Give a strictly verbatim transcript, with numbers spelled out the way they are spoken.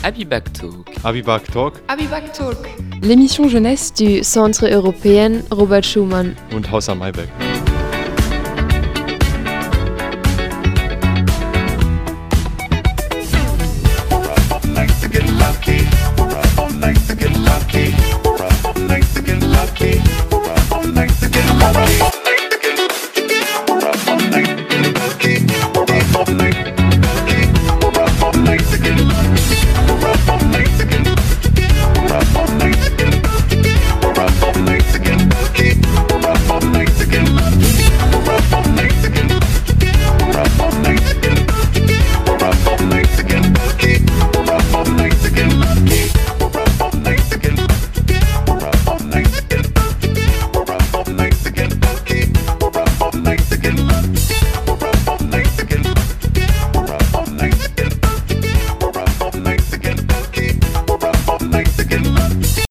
Abibac Talk. Abibac Talk Abibac Talk. L'émission jeunesse du Centre européen Robert Schumann und Haus am Eibeck. Nice again.